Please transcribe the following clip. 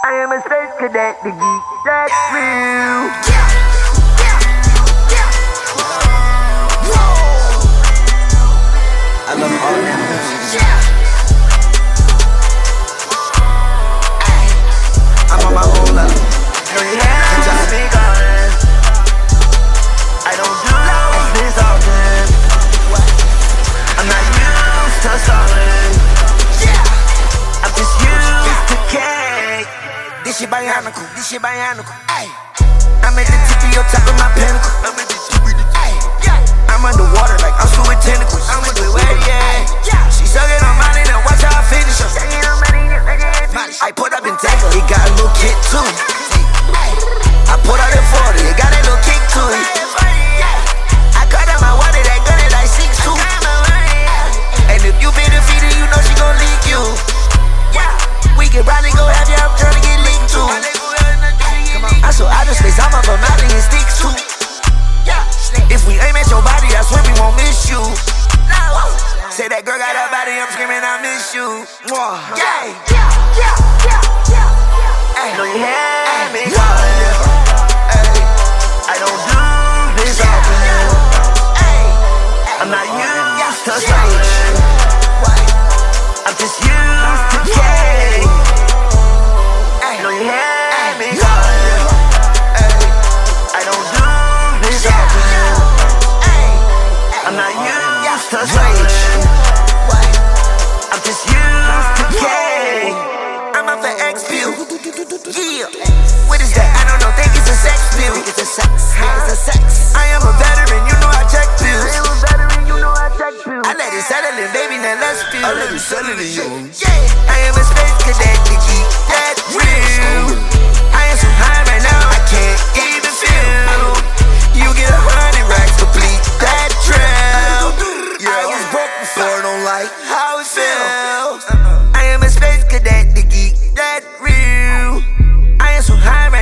I am a space cadet, the geek, that's real. I love all animals. I'm on my own level. I don't do this often. I'm not used to stalling. I'm just used to cake. This shit bionicle, this shit bionicle. Ay. I'm at the tip of your top of my pinnacle. I'm underwater like I'm swimming tentacles. I'm with the way, yeah. She sucking on mine and watch how I finish her. I put up in tackle, he got a little kick too. I put out in 40, he got a little kick to it. I cut out my water, that gun is like 6'2". And if you been defeated, you know she gon' leak you. We can probably go have you, I'm tryna get linked too. I saw outer space, I'm up a mountain and sticks too. If we aim at your body, I swear we won't miss you. Say that girl got her body, I'm screaming, I miss you. Yeah. Know you had me calling. I don't do this often. I'm not used to stalling. I'm just used to cake. Know you had me calling. I don't do this often. I'm not used to stalling. I'm just used to cake. I'm up for X-View. Yeah. What is that? I don't know. Think it's a sex pill. It's a sex. It's a sex. I am a veteran. You know I check pills. I let it settle in, baby. Now let's feel. I let it settle in you. Yeah. I am a space cadet. The geek. That's real. I am so high right now. I can't even feel. You get 100 racks complete that trail. I was broke before. Don't like how it feels. I am a space cadet. The geek. That real. I am so high right